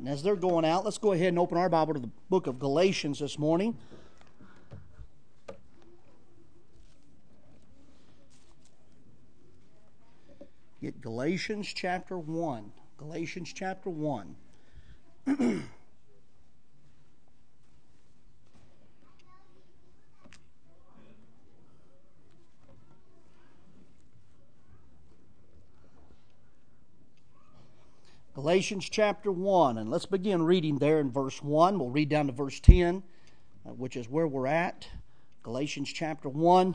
And as they're going out, let's go ahead and open our Bible to the book of Galatians this morning. Get Galatians chapter 1. Galatians chapter 1. Galatians chapter 1, and let's begin reading there in verse 1. We'll read down to verse 10, which is where we're at. Galatians chapter 1.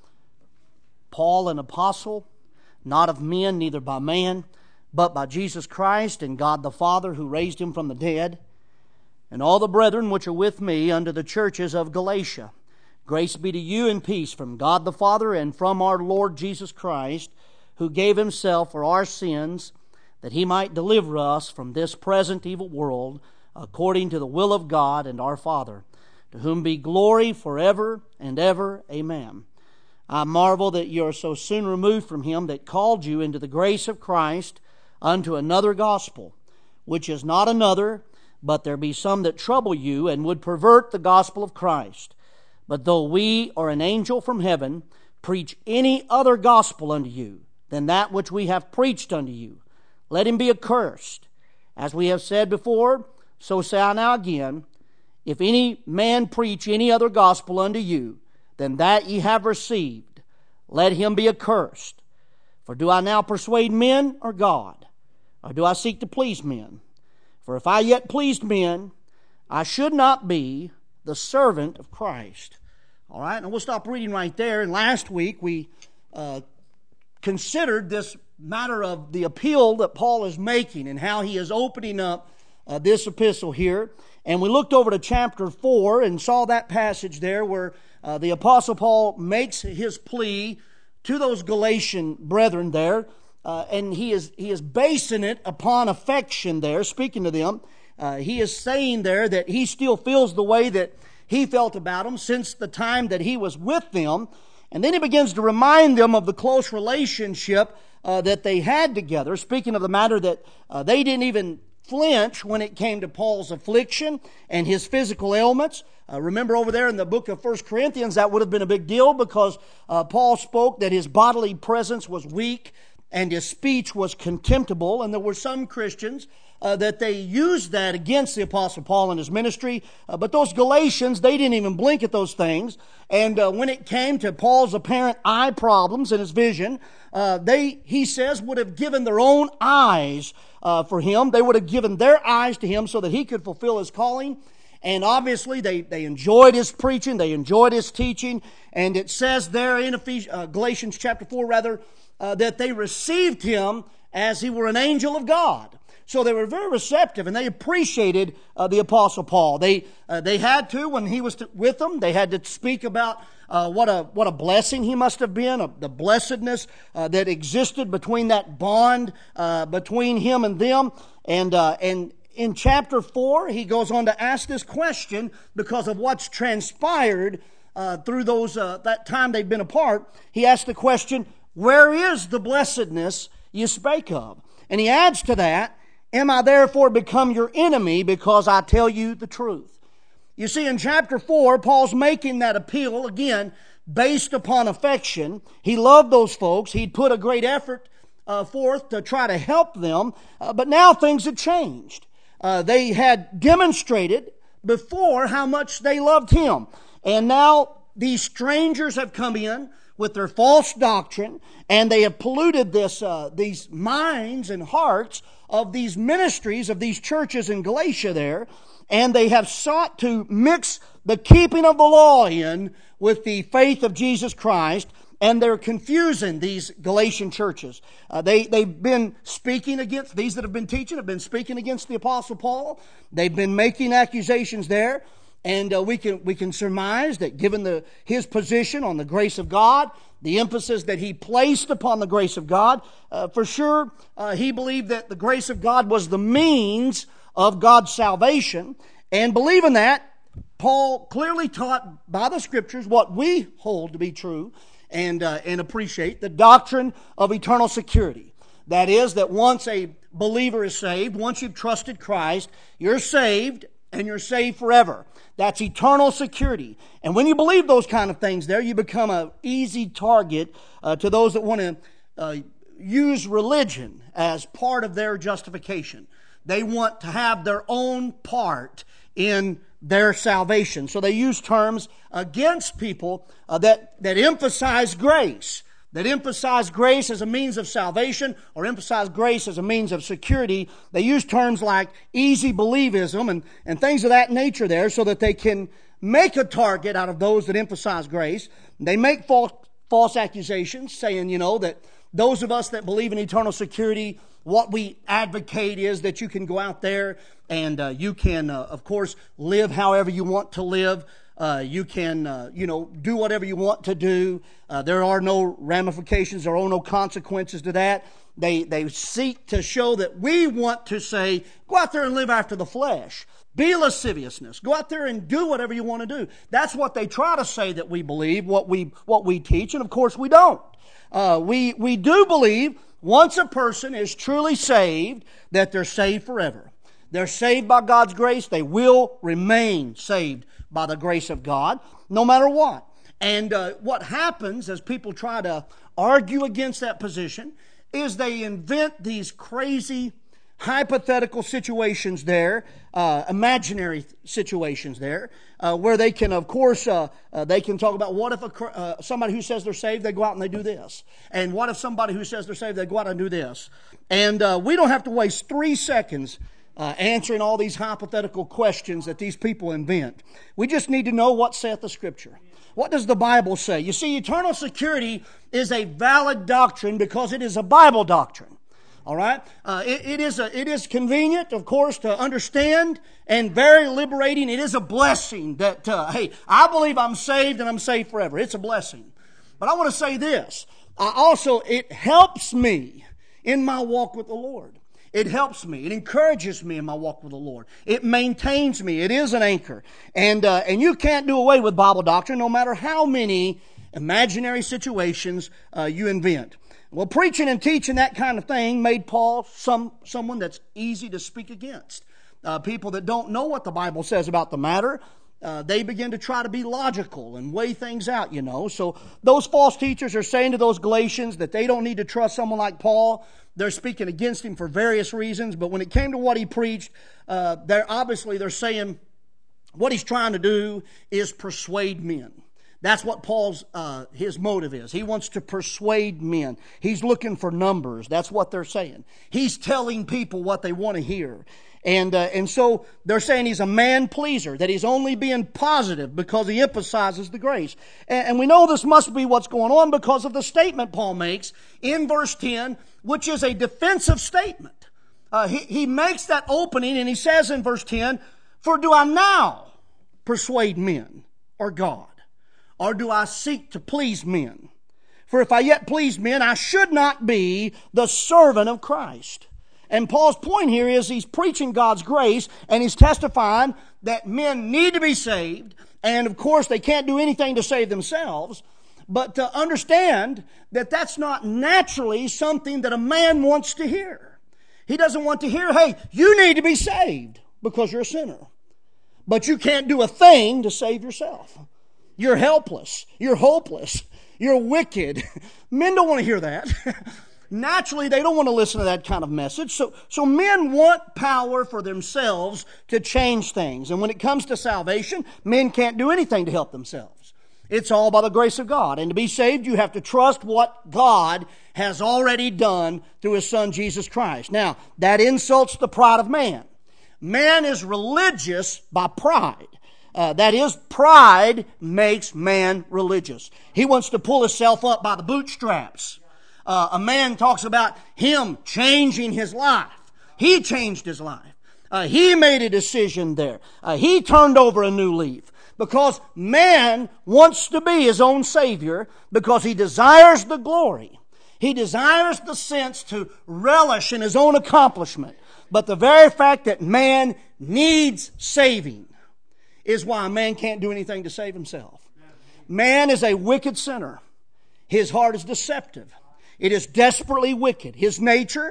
Paul, an apostle, not of men, neither by man, but by Jesus Christ and God the Father, who raised him from the dead, and all the brethren which are with me unto the churches of Galatia. Grace be to you and peace from God the Father and from our Lord Jesus Christ, who gave himself for our sins, that he might deliver us from this present evil world, according to the will of God and our Father, to whom be glory forever and ever. Amen. I marvel that you are so soon removed from him that called you into the grace of Christ unto another gospel, which is not another, but there be some that trouble you and would pervert the gospel of Christ. But though we or an angel from heaven preach any other gospel unto you than that which we have preached unto you, let him be accursed. As we have said before, so say I now again, if any man preach any other gospel unto you than that ye have received, let him be accursed. For do I now persuade men or God? Or do I seek to please men? For if I yet pleased men, I should not be the servant of Christ. All right, and we'll stop reading right there. And last week we considered this matter of the appeal that Paul is making and how he is opening up this epistle here. And we looked over to chapter 4 and saw that passage there where the Apostle Paul makes his plea to those Galatian brethren there. And he is basing it upon affection there, speaking to them. He is saying there that he still feels the way that he felt about them since the time that he was with them. And then he begins to remind them of the close relationship that they had together, speaking of the matter that they didn't even flinch when it came to Paul's affliction and his physical ailments. Remember over there in the book of 1 Corinthians, that would have been a big deal because Paul spoke that his bodily presence was weak and his speech was contemptible. And there were some Christians that they used that against the Apostle Paul and his ministry. But those Galatians, they didn't even blink at those things. And when it came to Paul's apparent eye problems and his vision, he says, would have given their own eyes for him. They would have given their eyes to him so that he could fulfill his calling. And obviously they enjoyed his preaching, they enjoyed his teaching. And it says there in Galatians chapter 4 that they received him as he were an angel of God. So they were very receptive and they appreciated the Apostle Paul. They had to, when he was with them, they had to speak about what a blessing he must have been, the blessedness that existed between that bond between him and them. And in chapter 4, he goes on to ask this question because of what's transpired through that time they've been apart. He asked the question, where is the blessedness you spake of? And he adds to that, am I therefore become your enemy because I tell you the truth? You see, in chapter 4, Paul's making that appeal, again, based upon affection. He loved those folks. He'd put a great effort forth to try to help them. But now things had changed. They had demonstrated before how much they loved him. And now these strangers have come in with their false doctrine, and they have polluted these minds and hearts of these ministries, of these churches in Galatia there, and they have sought to mix the keeping of the law in with the faith of Jesus Christ, and they're confusing these Galatian churches. They've been speaking against, these that have been teaching have been speaking against the Apostle Paul. They've been making accusations there. And we can surmise that given his position on the grace of God, the emphasis that he placed upon the grace of God, for sure he believed that the grace of God was the means of God's salvation. And believing that, Paul clearly taught by the Scriptures what we hold to be true and appreciate, the doctrine of eternal security. That is, that once a believer is saved, once you've trusted Christ, you're saved and you're saved forever. That's eternal security. And when you believe those kind of things there, you become an easy target to those that want to use religion as part of their justification. They want to have their own part in their salvation. So they use terms against people that emphasize grace. That emphasize grace as a means of salvation or emphasize grace as a means of security. They use terms like easy believism and things of that nature there so that they can make a target out of those that emphasize grace. They make false accusations saying, that those of us that believe in eternal security, what we advocate is that you can go out there and you can, of course, live however you want to live. You can, do whatever you want to do. There are no ramifications. There are no consequences to that. They seek to show that we want to say, go out there and live after the flesh. Be lasciviousness. Go out there and do whatever you want to do. That's what they try to say that we believe, what we teach, and of course we don't. We do believe once a person is truly saved, that they're saved forever. They're saved by God's grace. They will remain saved by the grace of God, no matter what. And what happens as people try to argue against that position is they invent these crazy hypothetical situations there, imaginary situations there, where they can, of course, they can talk about what if somebody who says they're saved, they go out and they do this. And what if somebody who says they're saved, they go out and do this. And we don't have to waste 3 seconds answering all these hypothetical questions that these people invent. We just need to know what saith the Scripture. What does the Bible say? You see, eternal security is a valid doctrine because it is a Bible doctrine. All right? It is convenient, of course, to understand and very liberating. It is a blessing that, hey, I believe I'm saved and I'm saved forever. It's a blessing. But I want to say this. It helps me in my walk with the Lord. It helps me. It encourages me in my walk with the Lord. It maintains me. It is an anchor. And you can't do away with Bible doctrine no matter how many imaginary situations you invent. Well, preaching and teaching that kind of thing made Paul someone that's easy to speak against. People that don't know what the Bible says about the matter, they begin to try to be logical and weigh things out, So those false teachers are saying to those Galatians that they don't need to trust someone like Paul. They're speaking against him for various reasons, but when it came to what he preached, they're saying what he's trying to do is persuade men. That's what Paul's his motive is. He wants to persuade men. He's looking for numbers. That's what they're saying. He's telling people what they want to hear. And so they're saying he's a man pleaser, that he's only being positive because he emphasizes the grace. And we know this must be what's going on because of the statement Paul makes in verse 10, which is a defensive statement. He makes that opening and he says in verse 10, "For do I now persuade men or God? Or do I seek to please men? For if I yet please men, I should not be the servant of Christ." And Paul's point here is he's preaching God's grace and he's testifying that men need to be saved. And of course, they can't do anything to save themselves. But to understand that that's not naturally something that a man wants to hear. He doesn't want to hear, hey, you need to be saved because you're a sinner. But you can't do a thing to save yourself. You're helpless. You're hopeless. You're wicked. Men don't want to hear that. Naturally, they don't want to listen to that kind of message. So men want power for themselves to change things. And when it comes to salvation, men can't do anything to help themselves. It's all by the grace of God. And to be saved, you have to trust what God has already done through His Son, Jesus Christ. Now, that insults the pride of man. Man is religious by pride. That is, pride makes man religious. He wants to pull himself up by the bootstraps. A man talks about him changing his life. He changed his life. He made a decision there. He turned over a new leaf. Because man wants to be his own Savior because he desires the glory. He desires the sense to relish in his own accomplishment. But the very fact that man needs saving is why a man can't do anything to save himself. Man is a wicked sinner. His heart is deceptive. It is desperately wicked. His nature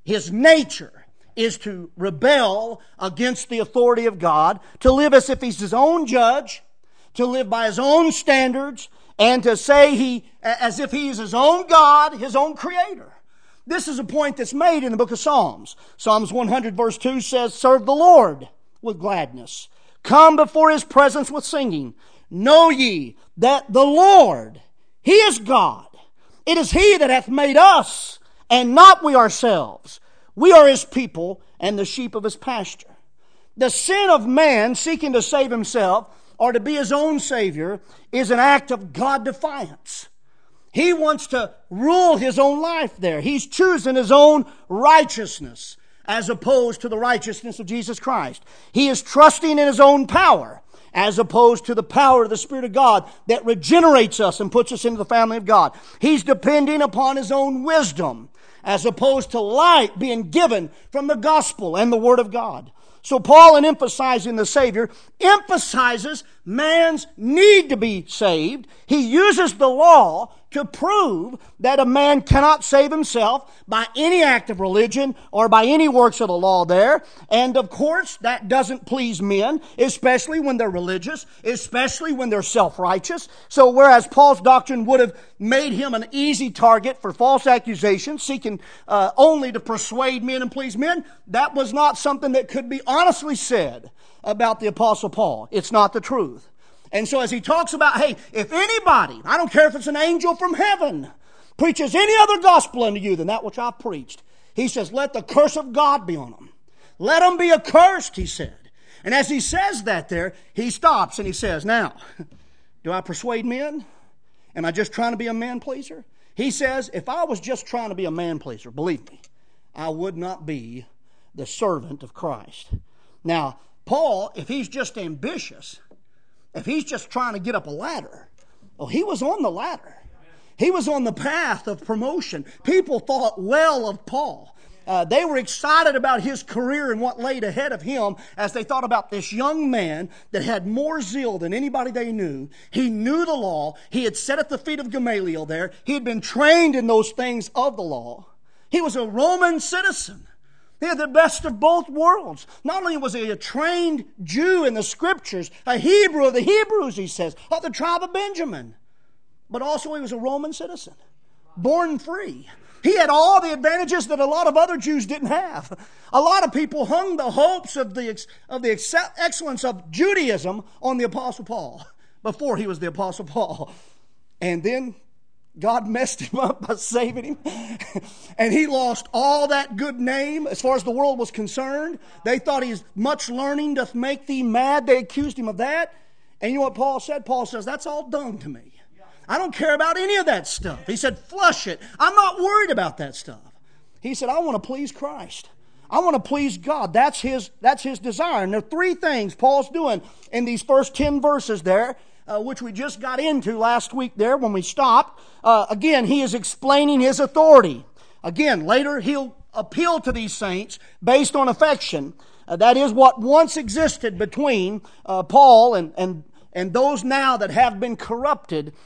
his nature is to rebel against the authority of God, to live as if he's his own judge, to live by his own standards, and to say as if he is his own God, his own creator. This is a point that's made in the book of Psalms. Psalms 100 verse 2 says, "Serve the Lord with gladness. Come before his presence with singing. Know ye that the Lord, he is God. It is he that hath made us, and not we ourselves. We are his people, and the sheep of his pasture." The sin of man seeking to save himself, or to be his own Savior, is an act of God defiance. He wants to rule his own life there. He's choosing his own righteousness as opposed to the righteousness of Jesus Christ. He is trusting in his own power as opposed to the power of the Spirit of God that regenerates us and puts us into the family of God. He's depending upon his own wisdom as opposed to light being given from the gospel and the Word of God. So Paul, in emphasizing the Savior, emphasizes man's need to be saved. He uses the law to prove that a man cannot save himself by any act of religion or by any works of the law there. And of course, that doesn't please men, especially when they're religious, especially when they're self-righteous. So whereas Paul's doctrine would have made him an easy target for false accusations, seeking only to persuade men and please men, that was not something that could be honestly said about the Apostle Paul. It's not the truth. And so as he talks about, hey, if anybody, I don't care if it's an angel from heaven, preaches any other gospel unto you than that which I've preached, he says, let the curse of God be on them. Let them be accursed, he said. And as he says that there, he stops and he says, now, do I persuade men? Am I just trying to be a man pleaser? He says, if I was just trying to be a man pleaser, believe me, I would not be the servant of Christ. Now, Paul, if he's just ambitious, if he's just trying to get up a ladder, well, he was on the ladder. He was on the path of promotion. People thought well of Paul. They were excited about his career and what laid ahead of him as they thought about this young man that had more zeal than anybody they knew. He knew the law. He had sat at the feet of Gamaliel there. He had been trained in those things of the law. He was a Roman citizen. He had the best of both worlds. Not only was he a trained Jew in the Scriptures, a Hebrew of the Hebrews, he says, of the tribe of Benjamin, but also he was a Roman citizen, born free. He had all the advantages that a lot of other Jews didn't have. A lot of people hung the hopes of the excellence of Judaism on the Apostle Paul before he was the Apostle Paul. And then God messed him up by saving him. And he lost all that good name as far as the world was concerned. They thought he's much learning doth make thee mad. They accused him of that. And you know what Paul said? Paul says, that's all dung to me. I don't care about any of that stuff. He said, flush it. I'm not worried about that stuff. He said, I want to please Christ. I want to please God. That's his desire. And there are three things Paul's doing in these first 10 verses there, which we just got into last week there when we stopped. Again, he is explaining his authority. Again, later he'll appeal to these saints based on affection. That is what once existed between Paul and those now that have been corrupted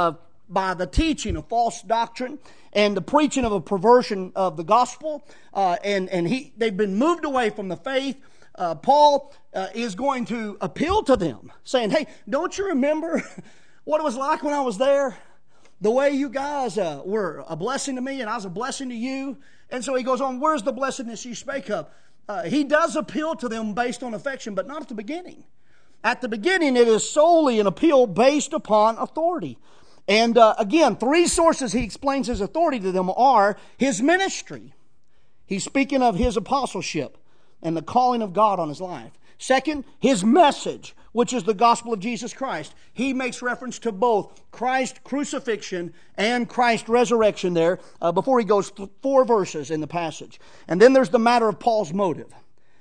by the teaching of false doctrine and the preaching of a perversion of the gospel. They've been moved away from the faith. Paul is going to appeal to them, saying, hey, don't you remember what it was like when I was there? The way you guys were a blessing to me and I was a blessing to you. And so he goes on, where's the blessedness you spake of? He does appeal to them based on affection, but not at the beginning. At the beginning, it is solely an appeal based upon authority. And again, three sources he explains his authority to them are his ministry. He's speaking of his apostleship and the calling of God on his life. Second, his message, which is the gospel of Jesus Christ. He makes reference to both Christ's crucifixion and Christ's resurrection there before he goes 4 verses in the passage. And then there's the matter of Paul's motive.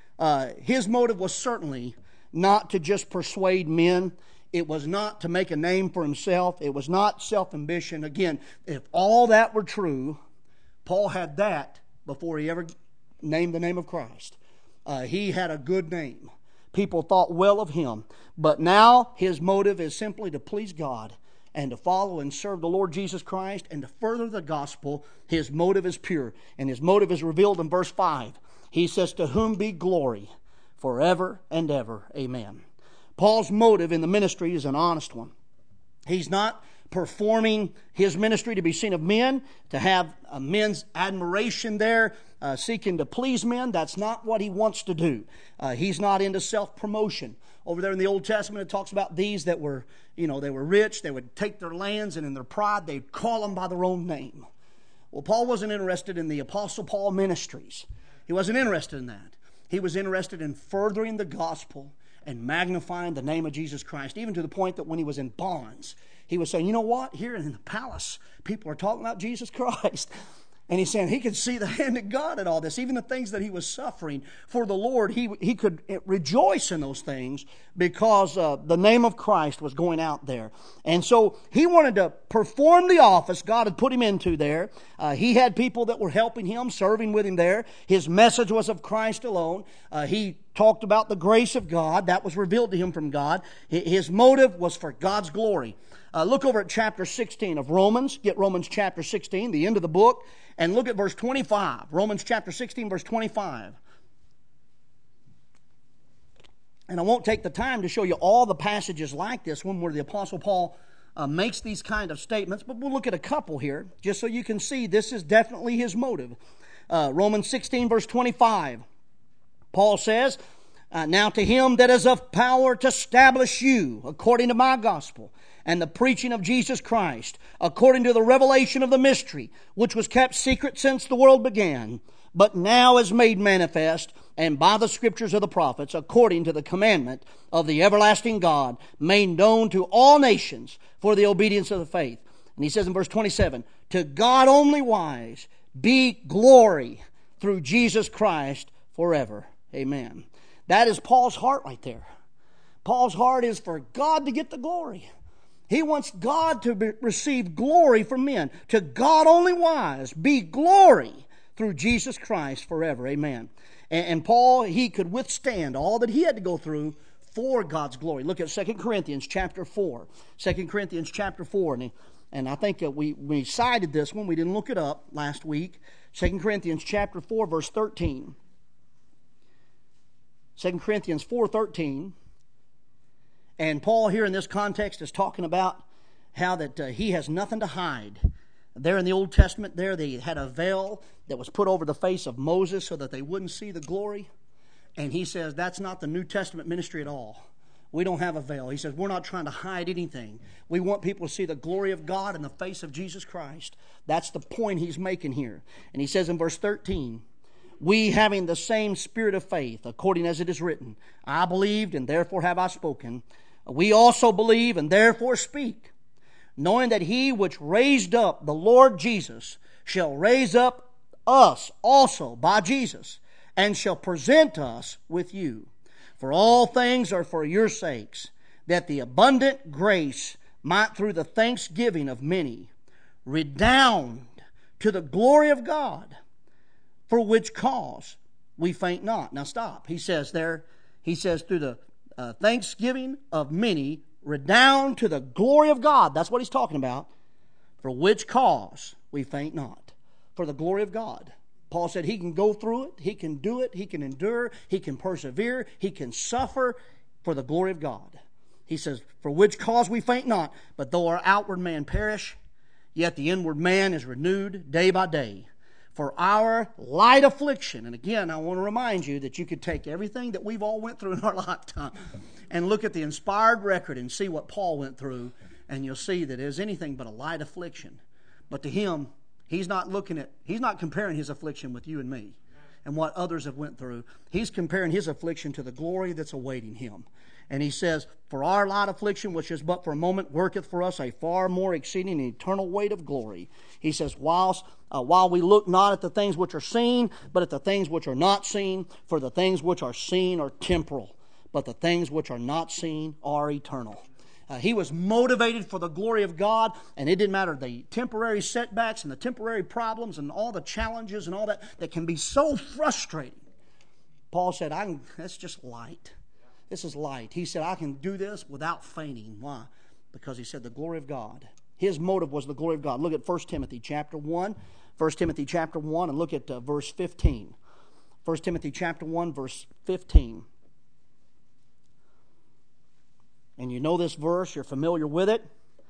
His motive was certainly not to just persuade men. It was not to make a name for himself. It was not self-ambition. Again, if all that were true, Paul had that before he ever named the name of Christ. He had a good name. People thought well of him. But now his motive is simply to please God and to follow and serve the Lord Jesus Christ and to further the gospel, his motive is pure. And his motive is revealed in verse 5. He says, to whom be glory forever and ever. Amen. Paul's motive in the ministry is an honest one. He's not performing his ministry to be seen of men, to have men's admiration there, seeking to please men. That's not what he wants to do. He's not into self-promotion. Over there in the Old Testament, it talks about these that were, they were rich. They would take their lands, and in their pride, they'd call them by their own name. Well, Paul wasn't interested in the Apostle Paul ministries. He wasn't interested in that. He was interested in furthering the gospel and magnifying the name of Jesus Christ, even to the point that when he was in bonds, he was saying, you know what? Here in the palace, people are talking about Jesus Christ. And he's saying he could see the hand of God in all this. Even the things that he was suffering for the Lord, he could rejoice in those things because the name of Christ was going out there. And so he wanted to perform the office God had put him into there. He had people that were helping him, serving with him there. His message was of Christ alone. He talked about the grace of God. That was revealed to him from God. His motive was for God's glory. Look over at chapter 16 of Romans. Get Romans chapter 16, the end of the book. And look at verse 25. Romans chapter 16, verse 25. And I won't take the time to show you all the passages like this one where the Apostle Paul makes these kind of statements. But we'll look at a couple here just so you can see this is definitely his motive. Romans 16, verse 25. Paul says, now to him that is of power to establish you according to my gospel and the preaching of Jesus Christ, according to the revelation of the mystery, which was kept secret since the world began, but now is made manifest, and by the scriptures of the prophets, according to the commandment of the everlasting God, made known to all nations for the obedience of the faith. And he says in verse 27, to God only wise be glory through Jesus Christ forever. Amen. That is Paul's heart right there. Paul's heart is for God to get the glory. He wants God to receive glory from men. To God only wise be glory through Jesus Christ forever. Amen. And Paul, he could withstand all that he had to go through for God's glory. Look at 2 Corinthians chapter 4. 2 Corinthians chapter 4. And I think we cited this one. We didn't look it up last week. 2 Corinthians chapter 4, verse 13. 2 Corinthians 4:13. And Paul here in this context is talking about how that he has nothing to hide. There in the Old Testament, there they had a veil that was put over the face of Moses so that they wouldn't see the glory. And he says that's not the New Testament ministry at all. We don't have a veil. He says we're not trying to hide anything. We want people to see the glory of God in the face of Jesus Christ. That's the point he's making here. And he says in verse 13, we having the same spirit of faith, according as it is written, I believed and therefore have I spoken. We also believe and therefore speak, knowing that he which raised up the Lord Jesus shall raise up us also by Jesus, and shall present us with you. For all things are for your sakes, that the abundant grace might through the thanksgiving of many redound to the glory of God, for which cause we faint not. Now stop. He says through the thanksgiving of many redound to the glory of God. That's what he's talking about. For which cause we faint not. For the glory of God. Paul said he can go through it, he can do it, he can endure, he can persevere, he can suffer for the glory of God. He says, for which cause we faint not, but though our outward man perish, yet the inward man is renewed day by day. For our light affliction, and again, I want to remind you that you could take everything that we've all went through in our lifetime and look at the inspired record and see what Paul went through, and you'll see that it is anything but a light affliction. But to him, he's not comparing his affliction with you and me and what others have went through. He's comparing his affliction to the glory that's awaiting him. And he says, for our light affliction, which is but for a moment, worketh for us a far more exceeding and eternal weight of glory. He says, while we look not at the things which are seen, but at the things which are not seen, for the things which are seen are temporal, but the things which are not seen are eternal. He was motivated for the glory of God, and it didn't matter the temporary setbacks and the temporary problems and all the challenges and all that can be so frustrating. Paul said, that's just light. This is light. He said, I can do this without fainting. Why? because he said the glory of God. His motive was the glory of God. Look at 1 Timothy chapter 1. 1 Timothy chapter 1 and look at verse 15. 1 Timothy chapter 1 verse 15. And you know this verse, you're familiar with it.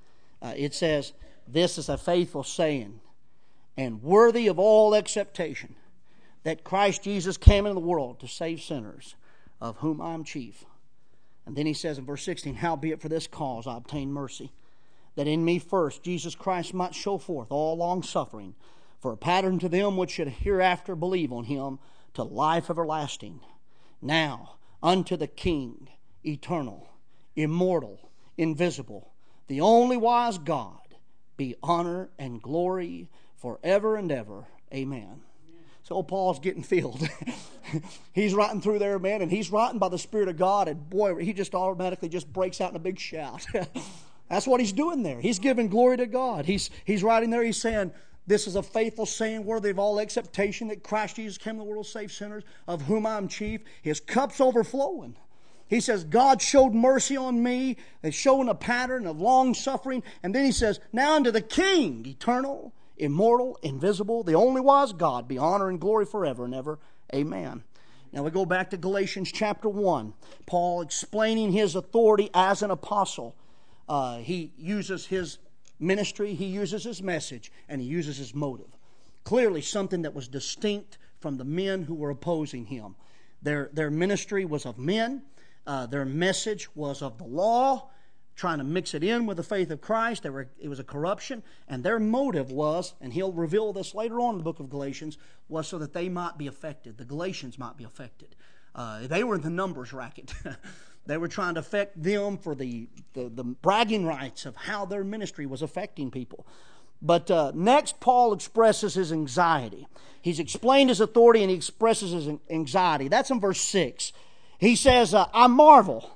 It says, "This is a faithful saying and worthy of all acceptation, that Christ Jesus came into the world to save sinners, of whom I am chief." And then he says in verse 16, "Howbeit for this cause I obtained mercy, that in me first Jesus Christ might show forth all long suffering, for a pattern to them which should hereafter believe on him to life everlasting. Now unto the King, eternal, immortal, invisible, the only wise God, be honor and glory forever and ever. Amen." So Paul's getting filled. He's writing through there, man, and he's writing by the Spirit of God, and boy, he just automatically just breaks out in a big shout. That's what he's doing there. He's giving glory to God. He's writing there, he's saying, "This is a faithful saying, worthy of all acceptation, that Christ Jesus came to the world to save sinners, of whom I am chief." His cup's overflowing. He says, God showed mercy on me. They're showing a pattern of long suffering. And then he says, "Now unto the King, eternal, immortal, invisible, the only wise God, be honor and glory forever and ever. Amen." Now we go back to Galatians chapter 1. Paul explaining his authority as an apostle. He uses his ministry, he uses his message, and he uses his motive. Clearly something that was distinct from the men who were opposing him. Their ministry was of men. Their message was of the law, trying to mix it in with the faith of Christ. It was a corruption. And their motive was, and he'll reveal this later on in the book of Galatians, was so that they might be affected. The Galatians might be affected. They were in the numbers racket. They were trying to affect them for the bragging rights of how their ministry was affecting people. But next, Paul expresses his anxiety. He's explained his authority and he expresses his anxiety. That's in verse 6. He says, I marvel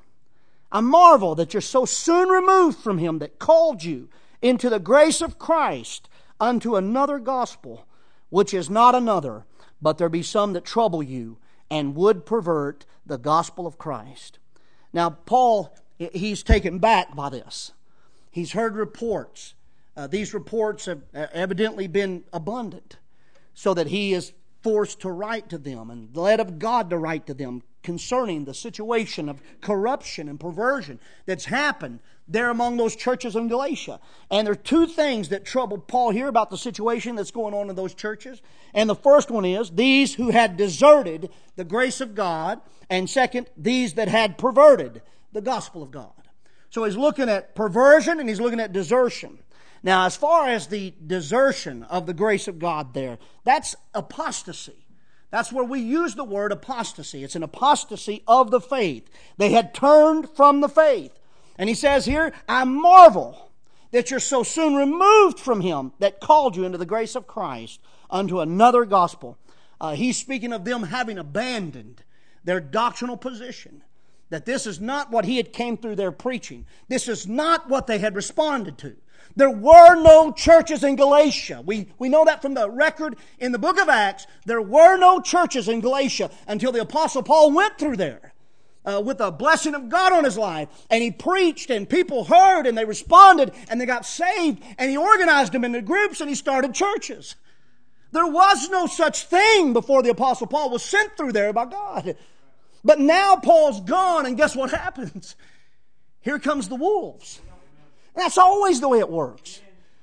that you're so soon removed from him that called you into the grace of Christ unto another gospel, which is not another, but there be some that trouble you and would pervert the gospel of Christ. Now, Paul, he's taken back by this. He's heard reports. These reports have evidently been abundant, so that he is forced to write to them and led of God to write to them concerning the situation of corruption and perversion that's happened there among those churches in Galatia. And there are two things that trouble Paul here about the situation that's going on in those churches. And the first one is these who had deserted the grace of God, and second, these that had perverted the gospel of God. So he's looking at perversion and he's looking at desertion. Now, as far as the desertion of the grace of God there, that's apostasy. That's where we use the word apostasy. It's an apostasy of the faith. They had turned from the faith. And he says here, I marvel that you're so soon removed from him that called you into the grace of Christ unto another gospel. He's speaking of them having abandoned their doctrinal position. That this is not what he had came through their preaching. This is not what they had responded to. There were no churches in Galatia. We know that from the record in the book of Acts. There were no churches in Galatia until the Apostle Paul went through there with the blessing of God on his life. And he preached and people heard and they responded and they got saved. And he organized them into groups and he started churches. There was no such thing before the Apostle Paul was sent through there by God. But now Paul's gone and guess what happens? Here comes the wolves. That's always the way it works.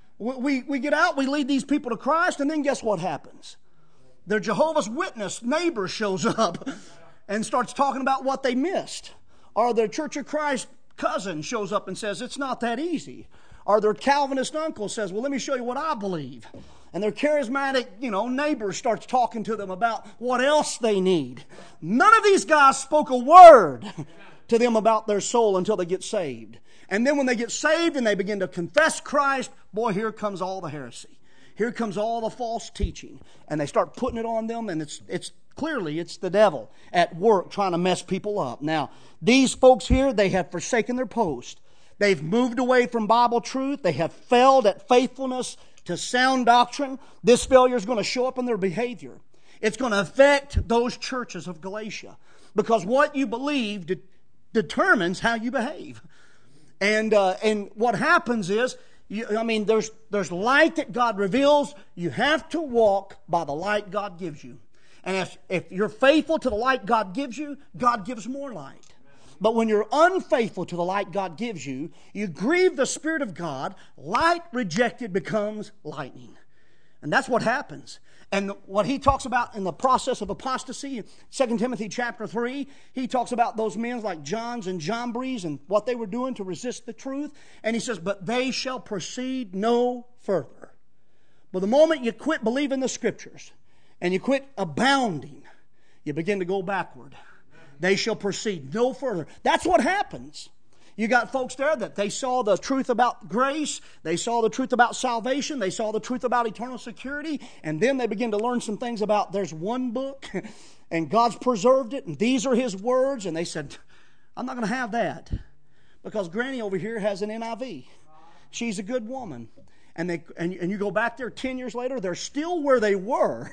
We get out, we lead these people to Christ, and then guess what happens? Their Jehovah's Witness neighbor shows up and starts talking about what they missed. Or their Church of Christ cousin shows up and says, it's not that easy. Or their Calvinist uncle says, well, let me show you what I believe. And their charismatic, neighbor starts talking to them about what else they need. None of these guys spoke a word to them about their soul until they get saved. And then when they get saved and they begin to confess Christ, boy, here comes all the heresy. Here comes all the false teaching. And they start putting it on them, and it's clearly the devil at work trying to mess people up. Now, these folks here, they have forsaken their post. They've moved away from Bible truth. They have failed at faithfulness to sound doctrine. This failure is going to show up in their behavior. It's going to affect those churches of Galatia. Because what you believe determines how you behave. And what happens is, there's light that God reveals. You have to walk by the light God gives you. And if you're faithful to the light God gives you, God gives more light. But when you're unfaithful to the light God gives you, you grieve the Spirit of God. Light rejected becomes lightning. And that's what happens. And what he talks about in the process of apostasy, 2 Timothy chapter 3, he talks about those men like Johns and Jambres and what they were doing to resist the truth. And he says, but they shall proceed no further. But the moment you quit believing the Scriptures and you quit abounding, you begin to go backward. They shall proceed no further. That's what happens. You got folks there that they saw the truth about grace, they saw the truth about salvation, they saw the truth about eternal security, and then they begin to learn some things about there's one book, and God's preserved it, and these are His words, and they said, I'm not going to have that, because Granny over here has an NIV. She's a good woman. And you go back there 10 years later, they're still where they were.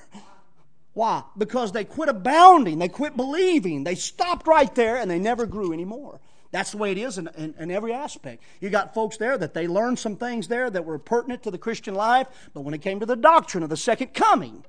Why? Because they quit abounding, they quit believing, they stopped right there, and they never grew anymore. That's the way it is in every aspect. You got folks there that they learned some things there that were pertinent to the Christian life, but when it came to the doctrine of the second coming,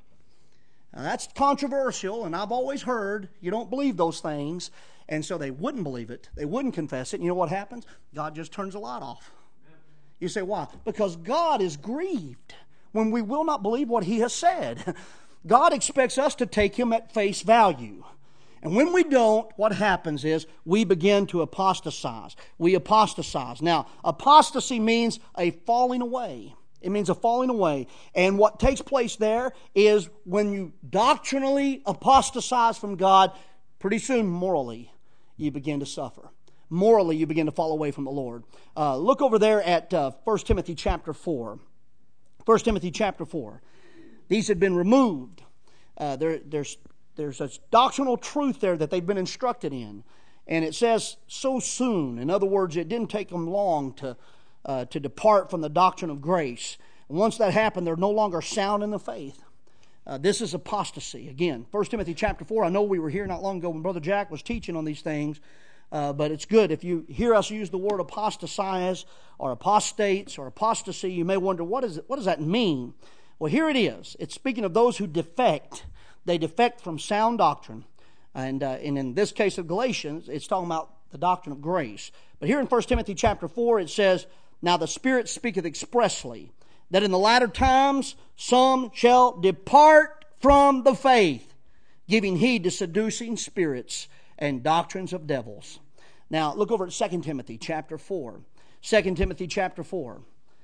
now that's controversial, and I've always heard you don't believe those things, and so they wouldn't believe it. They wouldn't confess it. And you know what happens? God just turns the light off. You say, why? Because God is grieved when we will not believe what He has said. God expects us to take Him at face value. And when we don't, what happens is we begin to apostatize. We apostatize. Now, apostasy means a falling away. It means a falling away. And what takes place there is when you doctrinally apostatize from God, pretty soon morally you begin to suffer. Morally you begin to fall away from the Lord. Look over there at 1 Timothy chapter 4. 1 Timothy chapter 4. These had been removed. There's a doctrinal truth there that they've been instructed in. And it says so soon. In other words, it didn't take them long to depart from the doctrine of grace. And once that happened, they're no longer sound in the faith. This is apostasy. Again, 1 Timothy chapter 4. I know we were here not long ago when Brother Jack was teaching on these things. But it's good. If you hear us use the word apostatize or apostates or apostasy, you may wonder, what does that mean? Well, here it is. It's speaking of those who defect. They defect from sound doctrine. And in this case of Galatians, it's talking about the doctrine of grace. But here in 1 Timothy chapter 4, it says, now the Spirit speaketh expressly, that in the latter times some shall depart from the faith, giving heed to seducing spirits and doctrines of devils. Now, look over at 2 Timothy chapter 4. 2 Timothy chapter 4.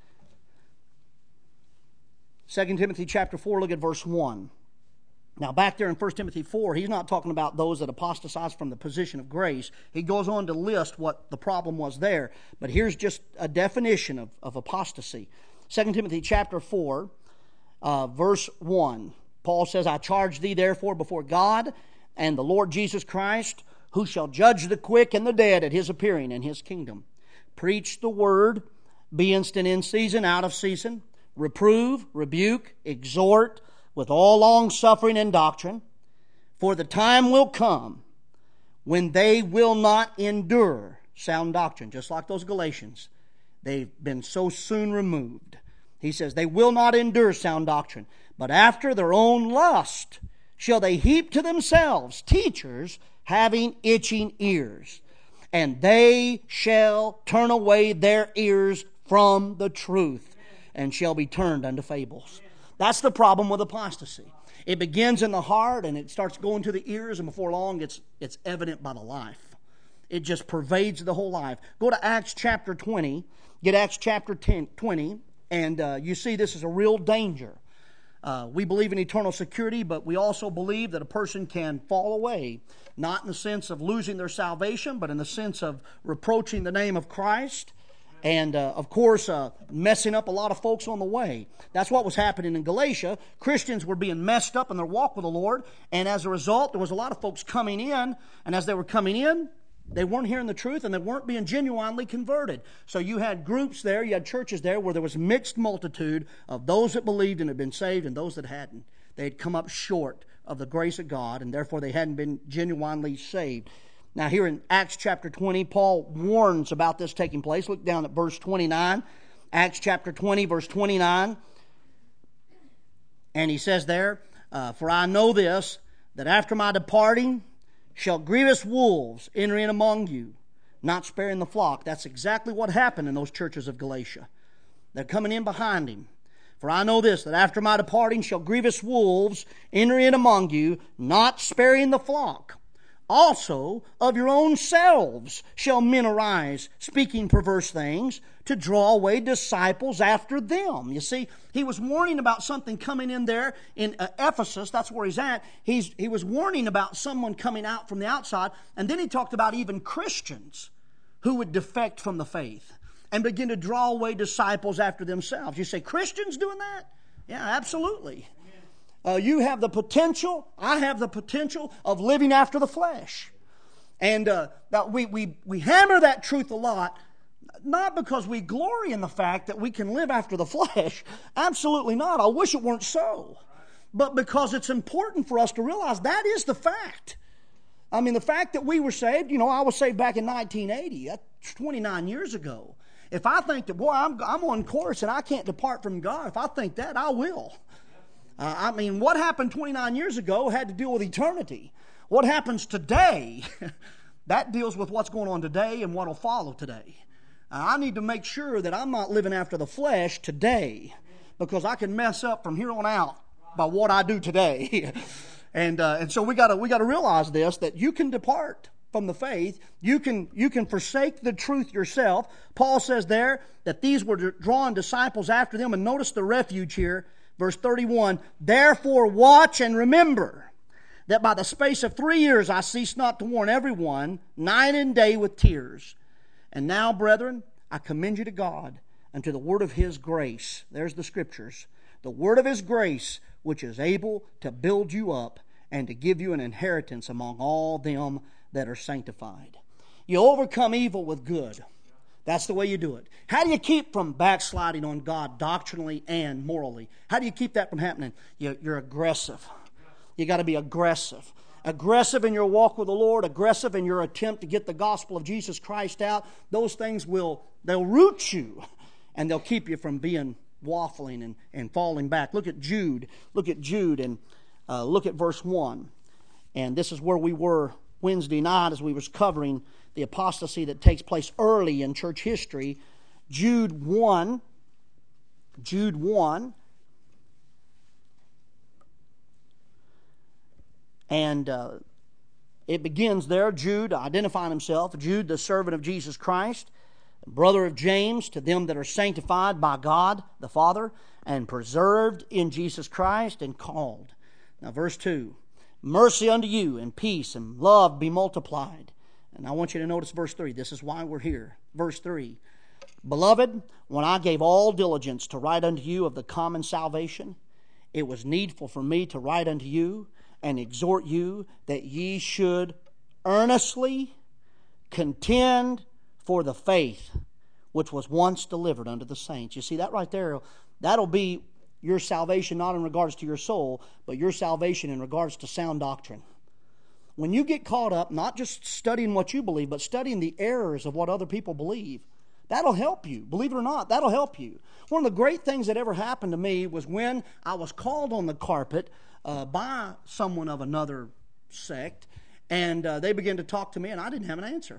2 Timothy chapter 4, look at verse 1. Now, back there in 1 Timothy 4, he's not talking about those that apostatize from the position of grace. He goes on to list what the problem was there. But here's just a definition of apostasy. 2 Timothy chapter 4, verse 1. Paul says, I charge thee therefore before God and the Lord Jesus Christ, who shall judge the quick and the dead at His appearing in His kingdom. Preach the word, be instant in season, out of season, reprove, rebuke, exhort, with all long-suffering and doctrine. For the time will come when they will not endure sound doctrine, just like those Galatians. They've been so soon removed. He says, they will not endure sound doctrine, but after their own lust shall they heap to themselves teachers having itching ears, and they shall turn away their ears from the truth, and shall be turned unto fables. That's the problem with apostasy. It begins in the heart, and it starts going to the ears, and before long it's evident by the life. It just pervades the whole life. Go to Acts chapter 20. Get Acts chapter 20, and you see this is a real danger. We believe in eternal security, but we also believe that a person can fall away, not in the sense of losing their salvation, but in the sense of reproaching the name of Christ and, of course, messing up a lot of folks on the way. That's what was happening in Galatia. Christians were being messed up in their walk with the Lord, and as a result, there was a lot of folks coming in, and as they were coming in, they weren't hearing the truth, and they weren't being genuinely converted. So you had groups there, you had churches there where there was mixed multitude of those that believed and had been saved and those that hadn't. They had come up short of the grace of God, and therefore they hadn't been genuinely saved. Now here in Acts chapter 20, Paul warns about this taking place. Look down at verse 29. Acts chapter 20, verse 29. And he says there, "For I know this, that after my departing shall grievous wolves enter in among you, not sparing the flock." That's exactly what happened in those churches of Galatia. They're coming in behind him. "For I know this, that after my departing shall grievous wolves enter in among you, not sparing the flock. Also of your own selves shall men arise, speaking perverse things, to draw away disciples after them." You see, he was warning about something coming in there in Ephesus. That's where he's at. He was warning about someone coming out from the outside. And then he talked about even Christians who would defect from the faith and begin to draw away disciples after themselves. You say, Christians doing that? Yeah, absolutely. You have the potential, I have the potential of living after the flesh. And we hammer that truth a lot, not because we glory in the fact that we can live after the flesh. Absolutely not. I wish it weren't so. But because it's important for us to realize that is the fact. I mean, the fact that we were saved, I was saved back in 1980. That's 29 years ago. If I think that, boy, I'm on course and I can't depart from God, if I think that, I will. What happened 29 years ago had to deal with eternity. What happens today, that deals with what's going on today and what will follow today. I need to make sure that I'm not living after the flesh today, because I can mess up from here on out by what I do today. And so we got to realize this, that you can depart from the faith. You can forsake the truth yourself. Paul says there that these were drawing disciples after them. And notice the refuge here. Verse 31, "Therefore watch and remember that by the space of 3 years I cease not to warn everyone, night and day with tears. And now, brethren, I commend you to God and to the word of His grace." There's the Scriptures. "The word of His grace, which is able to build you up and to give you an inheritance among all them that are sanctified." You overcome evil with good. That's the way you do it. How do you keep from backsliding on God doctrinally and morally? How do you keep that from happening? You're aggressive. You got to be aggressive. Aggressive in your walk with the Lord, aggressive in your attempt to get the gospel of Jesus Christ out. Those things they'll root you, and they'll keep you from being waffling and falling back. Look at Jude. Look at Jude and look at verse 1. And this is where we were Wednesday night as we was covering the apostasy that takes place early in church history. Jude 1. And it begins there, Jude identifying himself. "Jude, the servant of Jesus Christ, brother of James, to them that are sanctified by God the Father, and preserved in Jesus Christ, and called." Now verse 2. "Mercy unto you, and peace, and love be multiplied." And I want you to notice verse 3. This is why we're here. Verse 3. "Beloved, when I gave all diligence to write unto you of the common salvation, it was needful for me to write unto you and exhort you that ye should earnestly contend for the faith which was once delivered unto the saints." You see that right there? That'll be your salvation, not in regards to your soul, but your salvation in regards to sound doctrine. When you get caught up, not just studying what you believe, but studying the errors of what other people believe, that'll help you. Believe it or not, that'll help you. One of the great things that ever happened to me was when I was called on the carpet by someone of another sect, and they began to talk to me, and I didn't have an answer.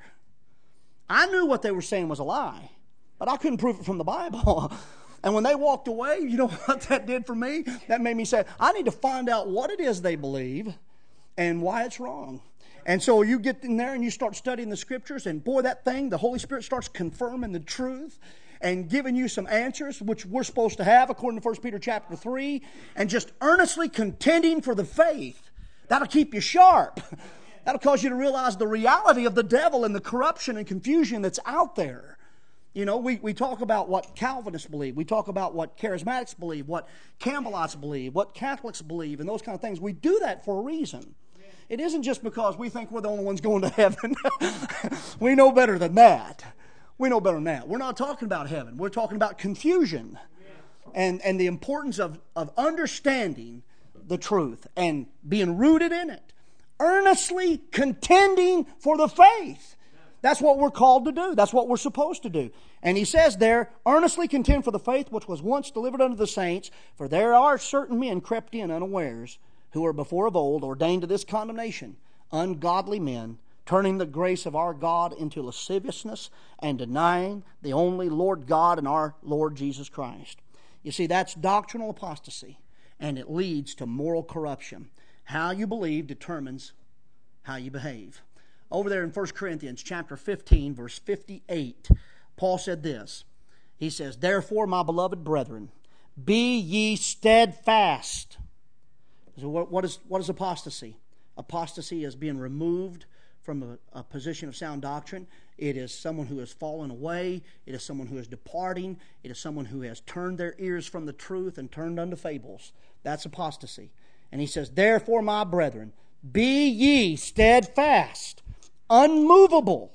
I knew what they were saying was a lie, but I couldn't prove it from the Bible. And when they walked away, you know what that did for me? That made me say, I need to find out what it is they believe and why it's wrong. And so you get in there and you start studying the Scriptures, and boy, that thing, the Holy Spirit starts confirming the truth and giving you some answers, which we're supposed to have according to 1 Peter chapter 3, and just earnestly contending for the faith. That'll keep you sharp. That'll cause you to realize the reality of the devil and the corruption and confusion that's out there. You know, we talk about what Calvinists believe. We talk about what Charismatics believe, what Campbellites believe, what Catholics believe, and those kind of things. We do that for a reason. It isn't just because we think we're the only ones going to heaven. We know better than that. We know better than that. We're not talking about heaven. We're talking about confusion and the importance of understanding the truth and being rooted in it. Earnestly contending for the faith. That's what we're called to do. That's what we're supposed to do. And he says there, earnestly contend for the faith which was once delivered unto the saints, for there are certain men crept in unawares, who were before of old ordained to this condemnation, ungodly men, turning the grace of our God into lasciviousness, and denying the only Lord God and our Lord Jesus Christ. You see, that's doctrinal apostasy, and it leads to moral corruption. How you believe determines how you behave. Over there in 1 Corinthians chapter 15, verse 58, Paul said this. He says, "Therefore, my beloved brethren, be ye steadfast." So what is apostasy? Apostasy is being removed from a position of sound doctrine. It is someone who has fallen away. It is someone who is departing. It is someone who has turned their ears from the truth and turned unto fables. That's apostasy. And he says, "Therefore, my brethren, be ye steadfast, unmovable,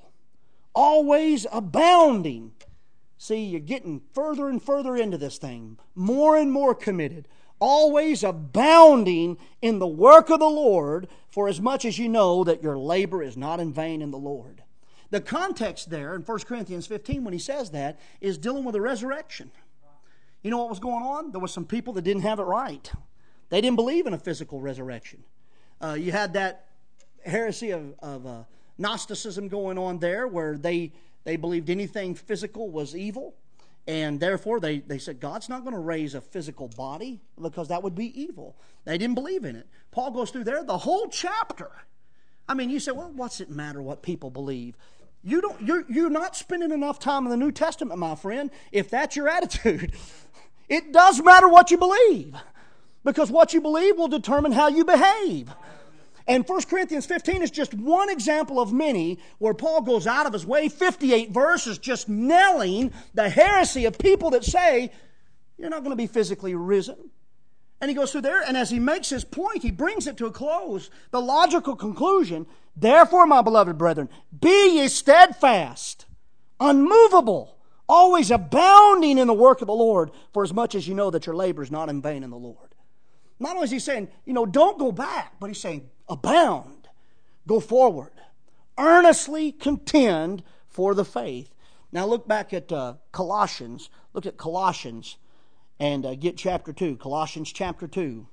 always abounding." See, you're getting further and further into this thing, more and more committed. Always abounding in the work of the Lord, for as much as you know that your labor is not in vain in the Lord. The context there in 1 Corinthians 15 when he says that is dealing with the resurrection. You know what was going on? There were some people that didn't have it right. They didn't believe in a physical resurrection. You had that heresy of Gnosticism going on there, where they believed anything physical was evil. And therefore, they said, God's not going to raise a physical body because that would be evil. They didn't believe in it. Paul goes through there the whole chapter. I mean, you say, well, what's it matter what people believe? You're not spending enough time in the New Testament, my friend, if that's your attitude. It does matter what you believe, because what you believe will determine how you behave. And 1 Corinthians 15 is just one example of many where Paul goes out of his way, 58 verses, just nailing the heresy of people that say, you're not going to be physically risen. And he goes through there, and as he makes his point, he brings it to a close. The logical conclusion, "Therefore, my beloved brethren, be ye steadfast, unmovable, always abounding in the work of the Lord, for as much as you know that your labor is not in vain in the Lord." Not only is he saying, don't go back, but he's saying, abound, go forward, earnestly contend for the faith. Now look back at Colossians. Look at Colossians and get chapter 2. Colossians chapter 2.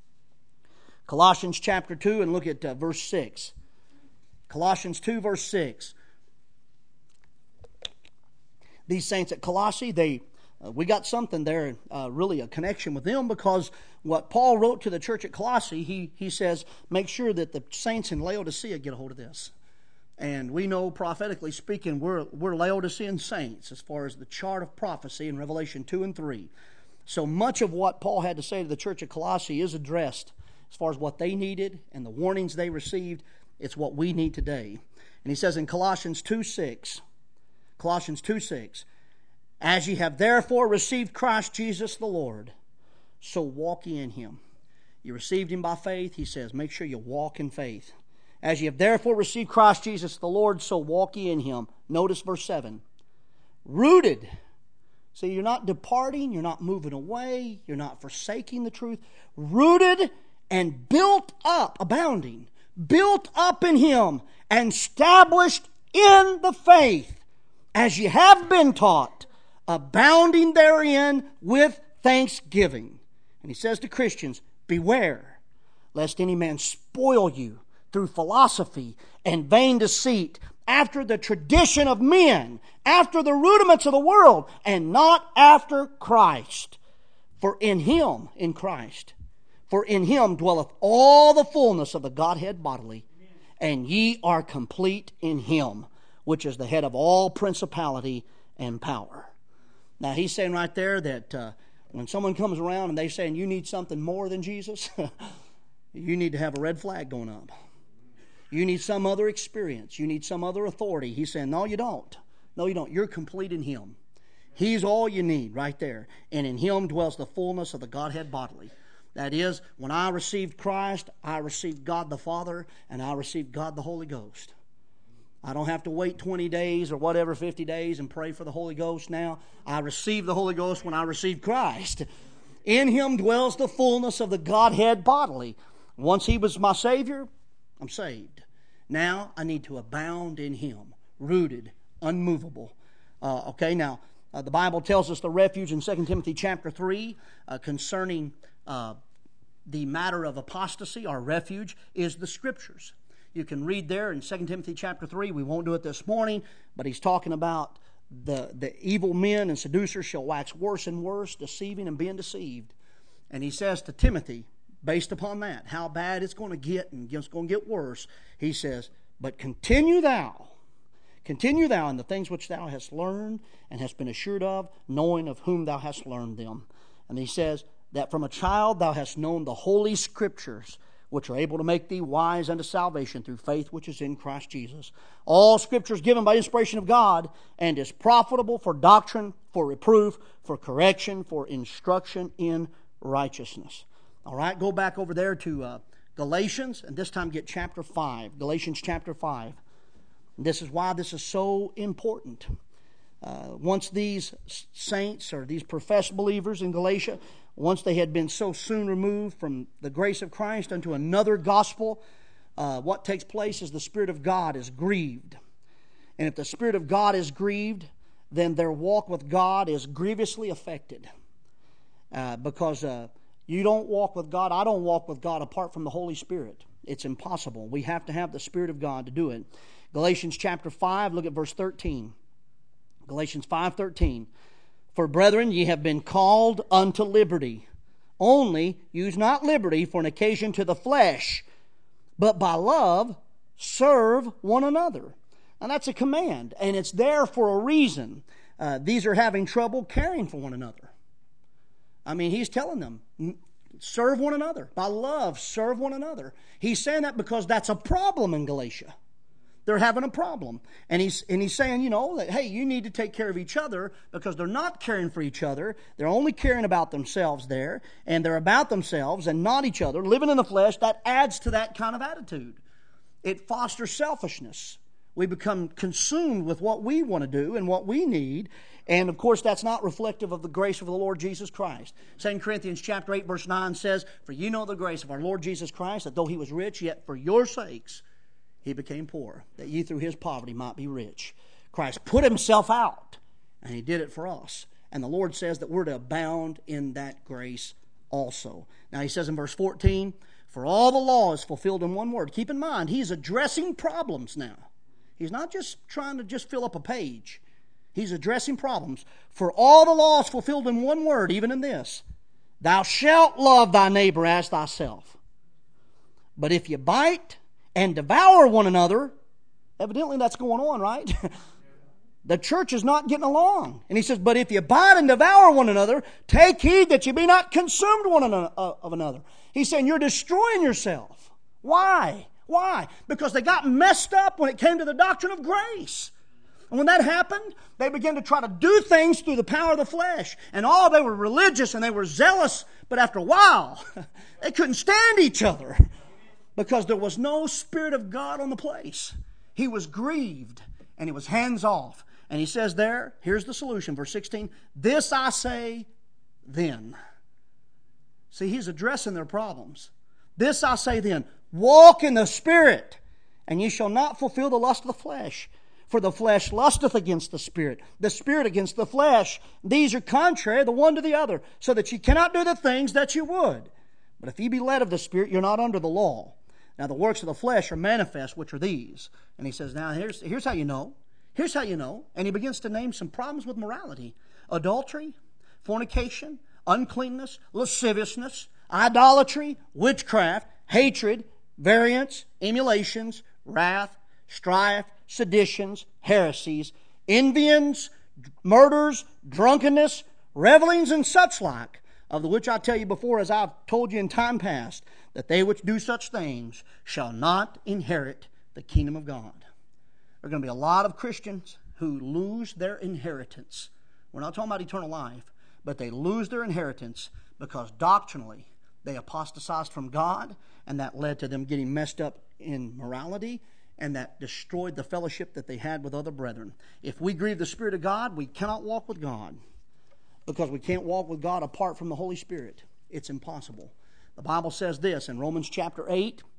Colossians chapter 2 and look at verse 6. Colossians 2 verse 6. These saints at Colossae, we got something there, really a connection with them, because what Paul wrote to the church at Colossae, he says, make sure that the saints in Laodicea get a hold of this. And we know, prophetically speaking, we're Laodicean saints as far as the chart of prophecy in Revelation 2 and 3. So much of what Paul had to say to the church at Colossae is addressed as far as what they needed and the warnings they received. It's what we need today. And he says in Colossians 2:6, "As ye have therefore received Christ Jesus the Lord, so walk ye in Him." You received Him by faith. He says, make sure you walk in faith. "As ye have therefore received Christ Jesus the Lord, so walk ye in Him." Notice verse 7. "Rooted." See, you're not departing. You're not moving away. You're not forsaking the truth. "Rooted and built up," abounding, "built up in Him, and established in the faith, as ye have been taught, abounding therein with thanksgiving." And he says to Christians, beware lest any man spoil you through philosophy and vain deceit, after the tradition of men, after the rudiments of the world, and not after Christ. For in Him, in Christ, for in Him dwelleth all the fullness of the Godhead bodily, and ye are complete in Him, which is the head of all principality and power. Now he's saying right there that when someone comes around and they're saying you need something more than Jesus, you need to have a red flag going up. You need some other experience. You need some other authority. He's saying, no, you don't. No, you don't. You're complete in Him. He's all you need right there. And in Him dwells the fullness of the Godhead bodily. That is, when I received Christ, I received God the Father, and I received God the Holy Ghost. I don't have to wait 20 days or whatever, 50 days, and pray for the Holy Ghost now. I received the Holy Ghost when I received Christ. In Him dwells the fullness of the Godhead bodily. Once He was my Savior, I'm saved. Now I need to abound in Him, rooted, unmovable. Now the Bible tells us the refuge in 2 Timothy chapter 3 concerning the matter of apostasy. Our refuge is the Scriptures. You can read there in 2 Timothy chapter 3. We won't do it this morning, but he's talking about the evil men and seducers shall wax worse and worse, deceiving and being deceived. And he says to Timothy, based upon that, how bad it's going to get and it's going to get worse, he says, but continue thou in the things which thou hast learned and hast been assured of, knowing of whom thou hast learned them. And he says that from a child thou hast known the holy Scriptures, which are able to make thee wise unto salvation through faith which is in Christ Jesus. All Scripture is given by inspiration of God and is profitable for doctrine, for reproof, for correction, for instruction in righteousness. All right, go back over there to Galatians, and this time get chapter 5. Galatians chapter 5. This is why this is so important. Once these saints or these professed believers in Galatia, once they had been so soon removed from the grace of Christ unto another gospel, what takes place is the Spirit of God is grieved. And if the Spirit of God is grieved, then their walk with God is grievously affected. Because you don't walk with God, I don't walk with God apart from the Holy Spirit. It's impossible. We have to have the Spirit of God to do it. Galatians chapter 5, look at verse 13. Galatians 5:13. For brethren, ye have been called unto liberty. Only use not liberty for an occasion to the flesh, but by love serve one another. And that's a command, and it's there for a reason. These are having trouble caring for one another. I mean, he's telling them, serve one another. By love, serve one another. He's saying that because that's a problem in Galatia. They're having a problem. And he's saying, that, hey, you need to take care of each other because they're not caring for each other. They're only caring about themselves there. And they're about themselves and not each other, living in the flesh. That adds to that kind of attitude. It fosters selfishness. We become consumed with what we want to do and what we need. And, of course, that's not reflective of the grace of the Lord Jesus Christ. 2 Corinthians chapter 8, verse 9 says, for you know the grace of our Lord Jesus Christ, that though He was rich, yet for your sakes He became poor, that ye through His poverty might be rich. Christ put Himself out, and He did it for us. And the Lord says that we're to abound in that grace also. Now He says in verse 14, for all the law is fulfilled in one word. Keep in mind, He's addressing problems now. He's not just trying to just fill up a page. He's addressing problems. For all the law is fulfilled in one word, even in this. Thou shalt love thy neighbor as thyself. But if you bite and devour one another, evidently that's going on, right? The church is not getting along. And he says, but if you bite and devour one another, take heed that you be not consumed one of another. He's saying you're destroying yourself. Why? Why? Because they got messed up when it came to the doctrine of grace. And when that happened, they began to try to do things through the power of the flesh. And they were religious and they were zealous, but after a while, they couldn't stand each other because there was no Spirit of God on the place. He was grieved and he was hands off. And he says there, here's the solution, verse 16, this I say then. See, he's addressing their problems. This I say then, walk in the Spirit, and ye shall not fulfill the lust of the flesh. For the flesh lusteth against the Spirit against the flesh. These are contrary the one to the other, so that ye cannot do the things that you would. But if ye be led of the Spirit, you're not under the law. Now the works of the flesh are manifest, which are these. And he says, now here's how you know. Here's how you know. And he begins to name some problems with morality. Adultery, fornication, uncleanness, lasciviousness, idolatry, witchcraft, hatred, variance, emulations, wrath, strife, seditions, heresies, envyings, murders, drunkenness, revelings, and such like, of the which I tell you before, as I've told you in time past, that they which do such things shall not inherit the kingdom of God. There are going to be a lot of Christians who lose their inheritance. We're not talking about eternal life, but they lose their inheritance because doctrinally they apostatized from God, and that led to them getting messed up in morality, and that destroyed the fellowship that they had with other brethren. If we grieve the Spirit of God, we cannot walk with God, because we can't walk with God apart from the Holy Spirit. It's impossible. The Bible says this in Romans chapter 8,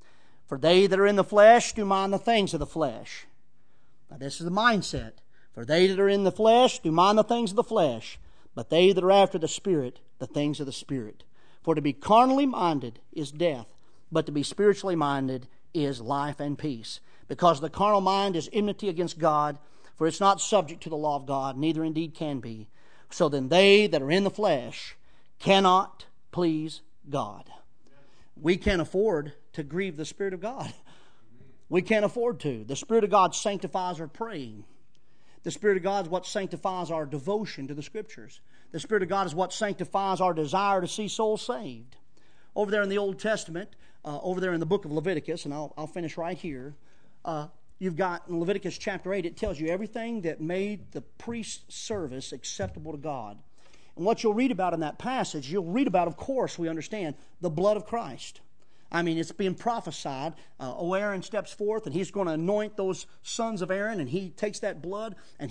For they that are in the flesh do mind the things of the flesh. Now this is the mindset. For they that are in the flesh do mind the things of the flesh, but they that are after the Spirit, the things of the Spirit. For to be carnally minded is death, but to be spiritually minded is life and peace. Because the carnal mind is enmity against God, for it's not subject to the law of God, neither indeed can be. So then they that are in the flesh cannot please God. We can't afford to grieve the Spirit of God. We can't afford to. The Spirit of God sanctifies our praying. The Spirit of God is what sanctifies our devotion to the Scriptures. The Spirit of God is what sanctifies our desire to see souls saved. Over there in the Old Testament, over there in the book of Leviticus, and I'll finish right here, you've got in Leviticus chapter 8, it tells you everything that made the priest's service acceptable to God. And what you'll read about in that passage, you'll read about, of course, we understand, the blood of Christ. I mean, it's being prophesied. Aaron steps forth, and he's going to anoint those sons of Aaron, and he takes that blood, and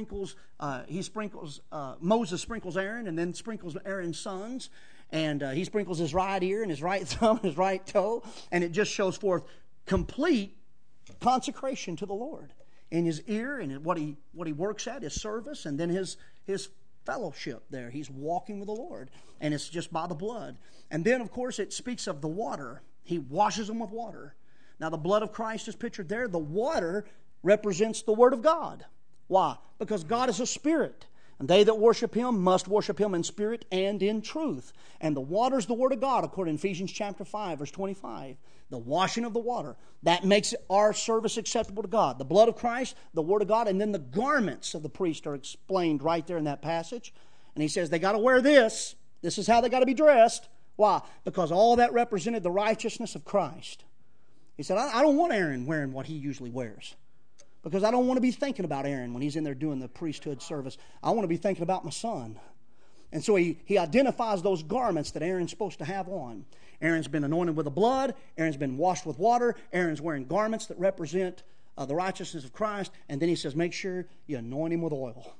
Moses sprinkles Aaron, and then sprinkles Aaron's sons, and he sprinkles his right ear, and his right thumb, and his right toe, and it just shows forth complete consecration to the Lord in his ear, and what he works at, his service, and then his fellowship there. He's walking with the Lord, and it's just by the blood. And then, of course, it speaks of the water. He washes them with water. Now, the blood of Christ is pictured there. The water represents the Word of God. Why? Because God is a spirit, and they that worship Him must worship Him in spirit and in truth. And the water is the Word of God, according to Ephesians chapter 5, verse 25. The washing of the water. That makes our service acceptable to God. The blood of Christ, the Word of God, and then the garments of the priest are explained right there in that passage. And he says they got to wear this. This is how they got to be dressed. Why? Because all that represented the righteousness of Christ. He said, I don't want Aaron wearing what he usually wears, because I don't want to be thinking about Aaron when he's in there doing the priesthood service. I want to be thinking about my son. And so he identifies those garments that Aaron's supposed to have on. Aaron's been anointed with the blood. Aaron's been washed with water. Aaron's wearing garments that represent the righteousness of Christ. And then he says, make sure you anoint him with oil.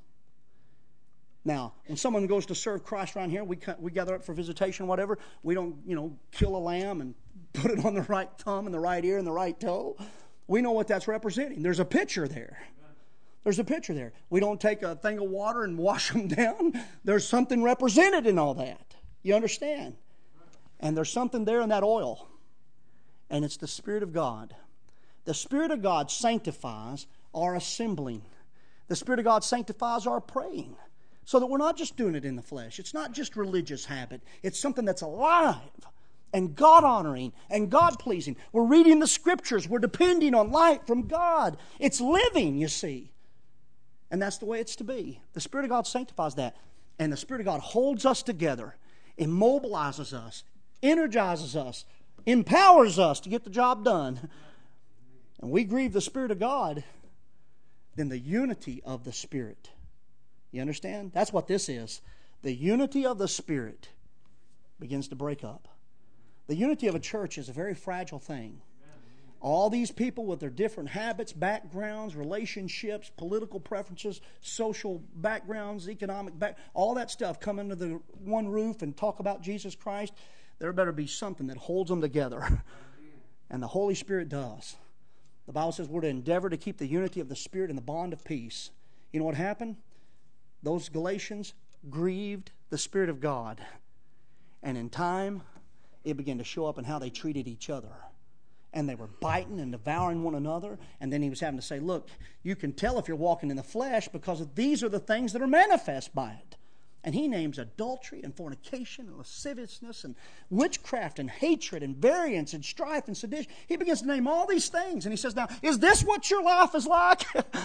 Now, when someone goes to serve Christ around here, we gather up for visitation or whatever. We don't, kill a lamb and put it on the right thumb and the right ear and the right toe. We know what that's representing. There's a picture there. There's a picture there. We don't take a thing of water and wash them down. There's something represented in all that. You understand? And there's something there in that oil. And it's the Spirit of God. The Spirit of God sanctifies our assembling. The Spirit of God sanctifies our praying. So that we're not just doing it in the flesh. It's not just religious habit. It's something that's alive and God-honoring and God-pleasing. We're reading the Scriptures. We're depending on light from God. It's living, you see. And that's the way it's to be. The Spirit of God sanctifies that. And the Spirit of God holds us together, immobilizes us, energizes us, empowers us to get the job done. And we grieve the Spirit of God, then the unity of the Spirit. You understand? That's what this is. The unity of the Spirit begins to break up. The unity of a church is a very fragile thing. All these people with their different habits, backgrounds, relationships, political preferences, social backgrounds, economic all that stuff come under the one roof and talk about Jesus Christ. There better be something that holds them together. And the Holy Spirit does. The Bible says we're to endeavor to keep the unity of the Spirit in the bond of peace. You know what happened? Those Galatians grieved the Spirit of God. And in time, it began to show up in how they treated each other. And they were biting and devouring one another. And then he was having to say, look, you can tell if you're walking in the flesh because these are the things that are manifest by it. And he names adultery and fornication and lasciviousness and witchcraft and hatred and variance and strife and sedition. He begins to name all these things. And he says, now, is this what your life is like?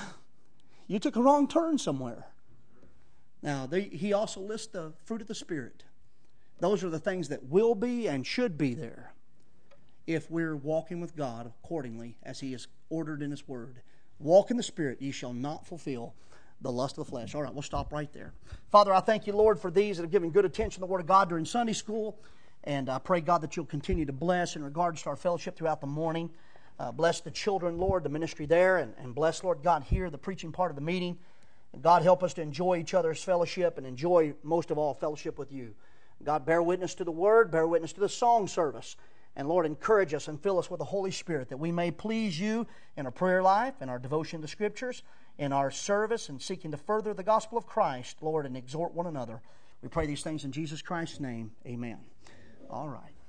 You took a wrong turn somewhere. Now, he also lists the fruit of the Spirit. Those are the things that will be and should be there if we're walking with God accordingly as He is ordered in His Word. Walk in the Spirit, ye shall not fulfill the lust of the flesh. All right, we'll stop right there. Father, I thank you, Lord, for these that have given good attention to the Word of God during Sunday school. And I pray, God, that you'll continue to bless in regards to our fellowship throughout the morning. Bless the children, Lord, the ministry there. And bless, Lord God, here, the preaching part of the meeting. And God, help us to enjoy each other's fellowship and enjoy, most of all, fellowship with you. God, bear witness to the Word, bear witness to the song service. And Lord, encourage us and fill us with the Holy Spirit that we may please You in our prayer life, in our devotion to Scriptures, in our service and seeking to further the gospel of Christ, Lord, and exhort one another. We pray these things in Jesus Christ's name. Amen. All right.